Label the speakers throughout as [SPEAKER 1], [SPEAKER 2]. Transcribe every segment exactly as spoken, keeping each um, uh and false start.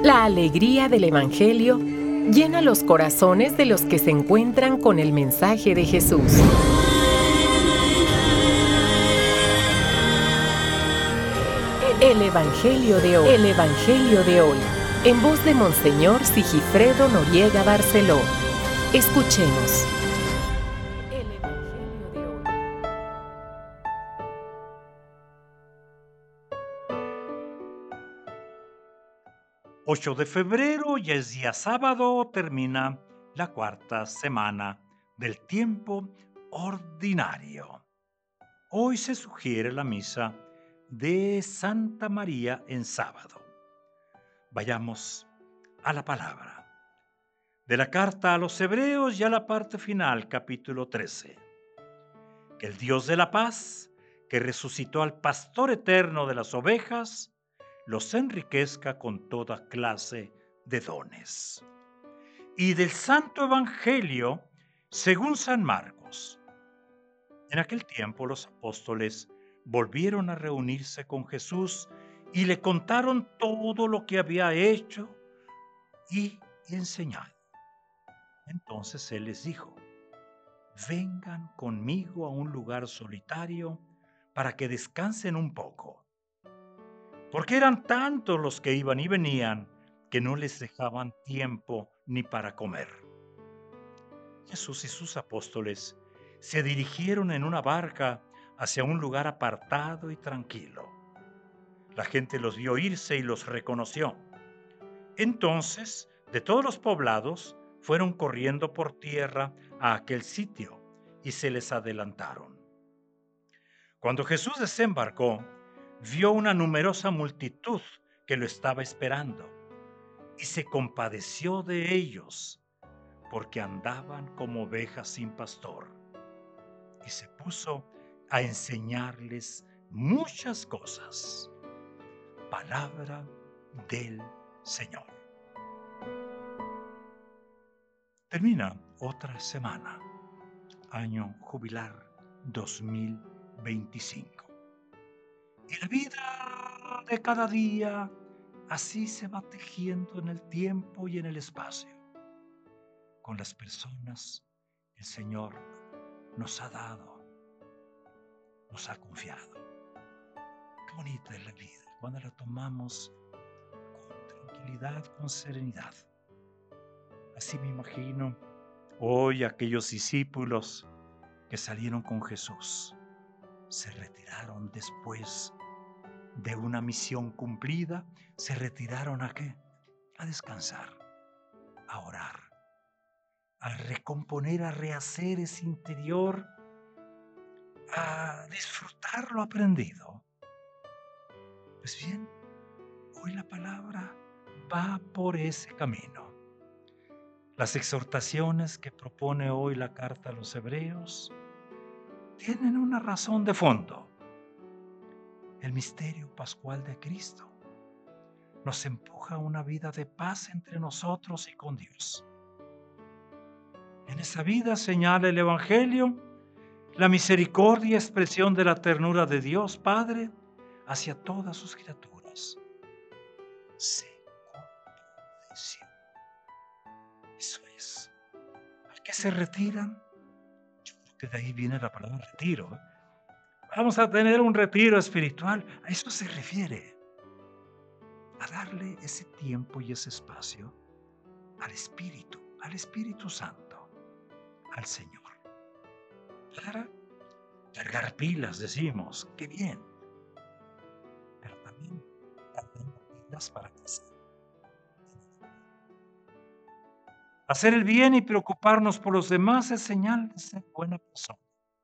[SPEAKER 1] La alegría del Evangelio llena los corazones de los que se encuentran con el mensaje de Jesús. El Evangelio de hoy. El Evangelio de hoy. En voz de Monseñor Sigifredo Noriega Barceló. Escuchemos. El Evangelio de hoy.
[SPEAKER 2] ocho de febrero, ya es día sábado, termina la cuarta semana del tiempo ordinario. Hoy se sugiere la misa de Santa María en sábado. Vayamos a la palabra. De la carta a los Hebreos, ya la parte final, capítulo trece. Que el Dios de la paz, que resucitó al pastor eterno de las ovejas, los enriquezca con toda clase de dones. Y del Santo Evangelio según San Marcos. En aquel tiempo los apóstoles volvieron a reunirse con Jesús y le contaron todo lo que había hecho y enseñado. Entonces él les dijo: vengan conmigo a un lugar solitario para que descansen un poco. Porque eran tantos los que iban y venían que no les dejaban tiempo ni para comer. Jesús y sus apóstoles se dirigieron en una barca hacia un lugar apartado y tranquilo. La gente los vio irse y los reconoció. Entonces, de todos los poblados, fueron corriendo por tierra a aquel sitio y se les adelantaron. Cuando Jesús desembarcó, vio una numerosa multitud que lo estaba esperando y se compadeció de ellos porque andaban como ovejas sin pastor, y se puso a enseñarles muchas cosas. Palabra del Señor. Termina otra semana, año jubilar dos mil veinticinco. Y la vida de cada día así se va tejiendo en el tiempo y en el espacio. Con las personas el Señor nos ha dado, nos ha confiado. Qué bonita es la vida cuando la tomamos con tranquilidad, con serenidad. Así me imagino hoy aquellos discípulos que salieron con Jesús. Se retiraron después de una misión cumplida, se retiraron ¿a qué? A descansar, a orar, a recomponer, a rehacer ese interior, a disfrutar lo aprendido. Pues bien, hoy la palabra va por ese camino. Las exhortaciones que propone hoy la carta a los Hebreos tienen una razón de fondo. El misterio pascual de Cristo nos empuja a una vida de paz entre nosotros y con Dios. En esa vida señala el Evangelio la misericordia y expresión de la ternura de Dios Padre hacia todas sus criaturas. Se compadeció. Eso es. ¿A qué se retiran? Yo creo que de ahí viene la palabra retiro. ¿eh? Vamos a tener un retiro espiritual. A eso se refiere. A darle ese tiempo y ese espacio al Espíritu, al Espíritu Santo, al Señor. Para cargar pilas, decimos, qué bien. Pero también cargando pilas para crecer. Hacer el bien y preocuparnos por los demás es señal de ser buena persona.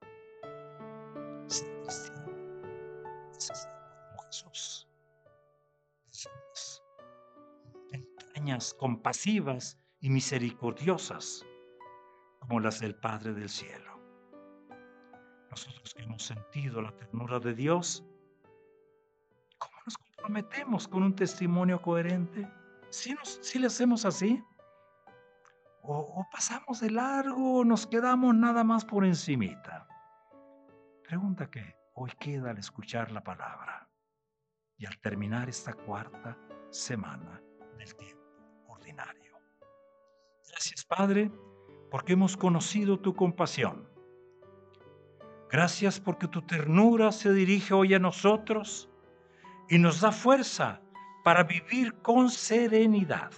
[SPEAKER 2] Ser cristiano es ser como Jesús. Somos entrañas compasivas y misericordiosas como las del Padre del cielo. Nosotros que hemos sentido la ternura de Dios, ¿cómo nos comprometemos con un testimonio coherente? ¿Sí, nos, sí le hacemos así? ¿O, o pasamos de largo o nos quedamos nada más por encimita? Pregunta que hoy queda al escuchar la palabra y al terminar esta cuarta semana del tiempo ordinario. Gracias, Padre, porque hemos conocido tu compasión. Gracias porque tu ternura se dirige hoy a nosotros y nos da fuerza para vivir con serenidad,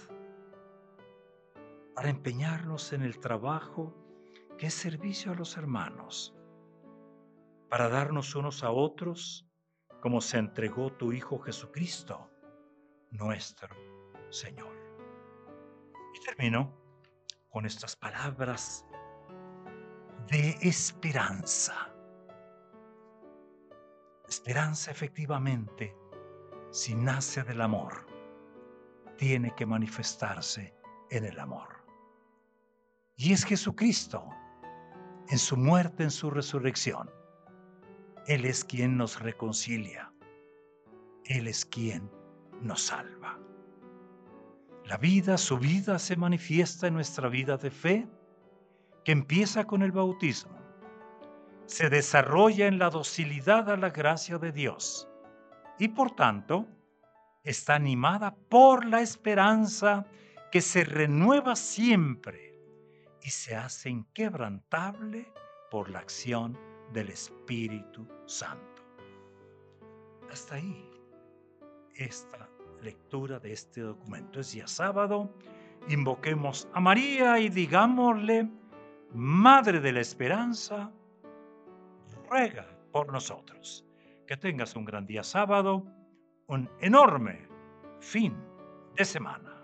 [SPEAKER 2] para empeñarnos en el trabajo que es servicio a los hermanos, para darnos unos a otros como se entregó tu Hijo Jesucristo, nuestro Señor. Y termino con estas palabras de esperanza. Esperanza, efectivamente, si nace del amor, tiene que manifestarse en el amor. Y es Jesucristo, en su muerte, en su resurrección. Él es quien nos reconcilia. Él es quien nos salva. La vida, su vida, se manifiesta en nuestra vida de fe, que empieza con el bautismo. Se desarrolla en la docilidad a la gracia de Dios y, por tanto, está animada por la esperanza que se renueva siempre y se hace inquebrantable por la acción del Espíritu Santo. Hasta ahí esta lectura de este documento. Es día sábado, invoquemos a María y digámosle: Madre de la Esperanza, ruega por nosotros. Que tengas un gran día sábado, un enorme fin de semana.